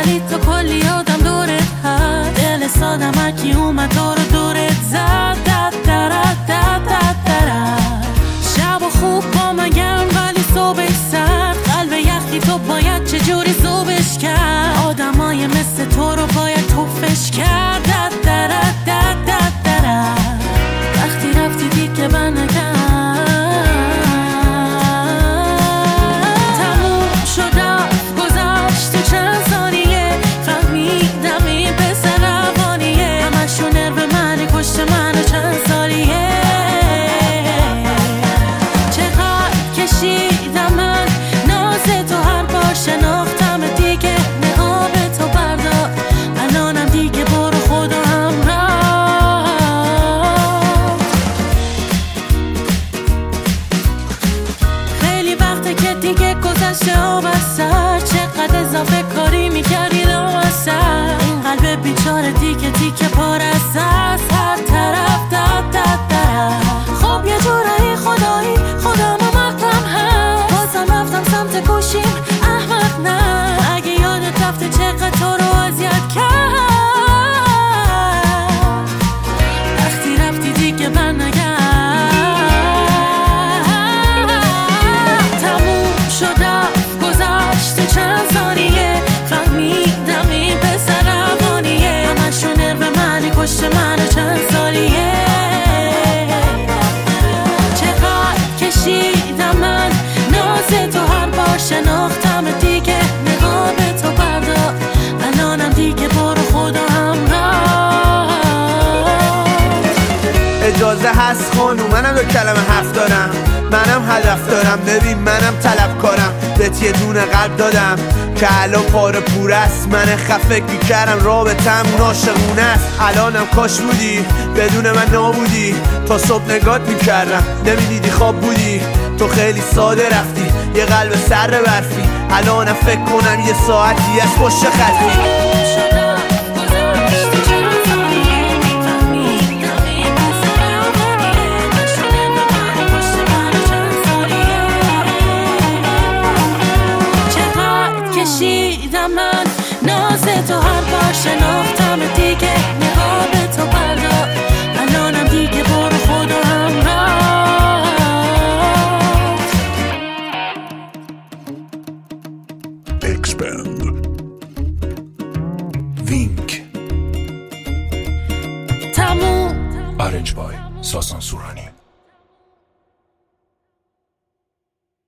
ولی تو کلی آدم دورت هست. دل سادم هرکی اومد تو رو دورت زد. شب و خوب با من گرم ولی صبحش سرد. قلب یخی تو باید چجوری ذوبش کرد. آدمای مثل تو رو باید توفش کرد. وقتی رفتی دیگه برنگرد. تموم شد گذشت چند ثانیه. فهمیدم این پسر روانیه. همشون نرو منی پشت منو چند سالیه. چقدر کشیدم من ناز تو هر بار شناختم دیگه. نقاب تو بردار الانم دیگه برو خدا همراه. خیلی وقته که دیگه گذشته آب از سر. چقدر اضافه کاری میکردی لام از سر. این قلب بیچاره دیگه دیگه پار از هر طرف خب یه جورایی خدایی خودمو مقدم هست. بازم رفتم سمت گوشیم احمق نه. اگه یادت رفته چقدر تو رو اذیت کرد. وقتی رفتی دیگه برنگرد. تموم شد گذشت چند ثانیه. فهمیدم این پسر روانیه. همشون نرو منی پشت منو چند سالیه. کشیدم من ناز تو هر بار شناختم دیگه. نقاب تو بردار الانم دیگه برو خدا همراه. اجازه هست خانوم منم دو کلمه حرف دارم. منم هدف دارم ببین منم طلبکارم. بهت یه دونه قلب دادم که الان پاره پور است. من خفه میکردم رابطم عاشقونه است. الانم کاش بودی بدون من نابودی. تا صبح نگات میکردم نمیدیدی خواب بودی. تو خیلی ساده رفتی یه قلب سر برفی. الانم فکر کنم یه ساعتی از پشت خطی. کشیدم من ناز تو هر بار شناختم دیگه. نقاب تو بردار الانم دیگه برو خدا همراه. Expand وینک تموم Arrange by ساسان سورانی.